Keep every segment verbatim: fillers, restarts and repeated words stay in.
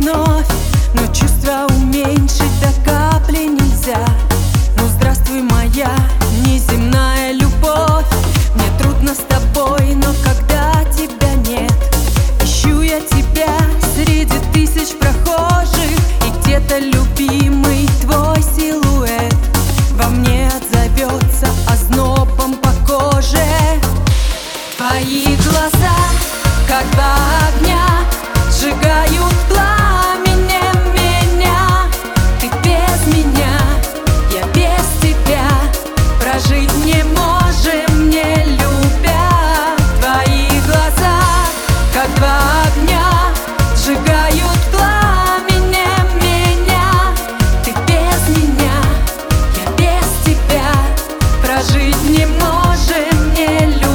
вновь, но чувства уменьшить до капли нельзя. Ну здравствуй, моя неземная любовь. Мне трудно с тобой, но когда тебя нет, ищу я тебя среди тысяч прохожих, и где-то любимый твой силуэт во мне отзовется ознобом по коже. Твои глаза, как два огня, сжигают пламенем меня. Ты без меня, я без тебя, прожить не можем, не любя. Твои глаза, как два огня, сжигают пламенем меня. Ты без меня, я без тебя, прожить не можем, не любя.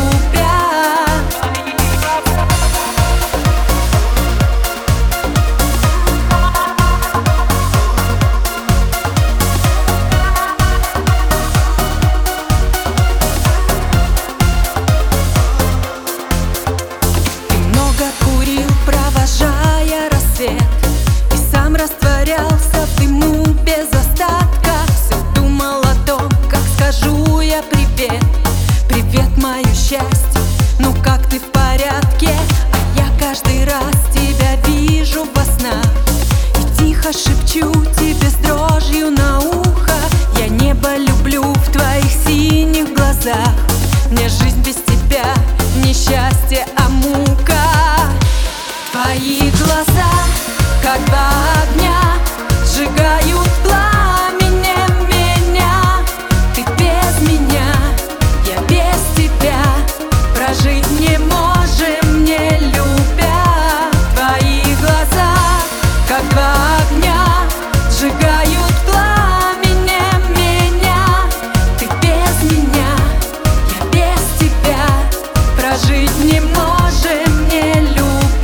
Курил, провожая рассвет, и сам растворялся в дыму без остатка. Все думал о том, как скажу я привет. Привет, мое счастье, ну как ты, в порядке? А я каждый раз тебя вижу во снах и тихо шепчу тебе с дрожью на ухо: я небо люблю в твоих синих глазах. Мне жизнь без тебя не счастье, а мука. Твои глаза, как два огня, сжигают пламенем меня. Ты без меня, я без тебя, прожить не можем, не любя. Твои глаза, как два огня, сжигают пламенем меня. Ты без меня, я без тебя, прожить не можем, не любя.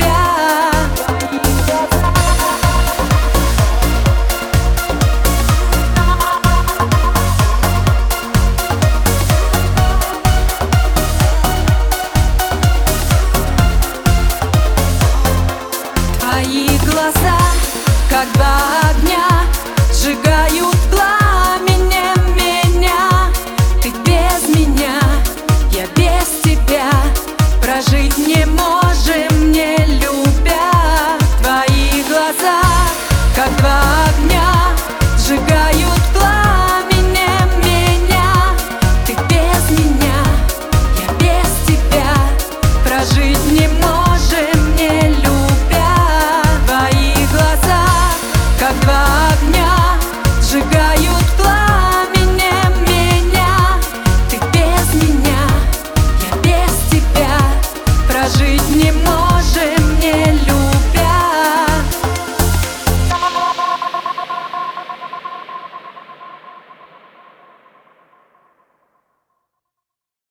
Твои глаза, как два огня, сжигают пламенем меня. Ты без меня, я без тебя, прожить не можем, не любя. Твои глаза, как два огня, сжигают пламенем меня. Ты без меня, я без тебя, прожить не можем.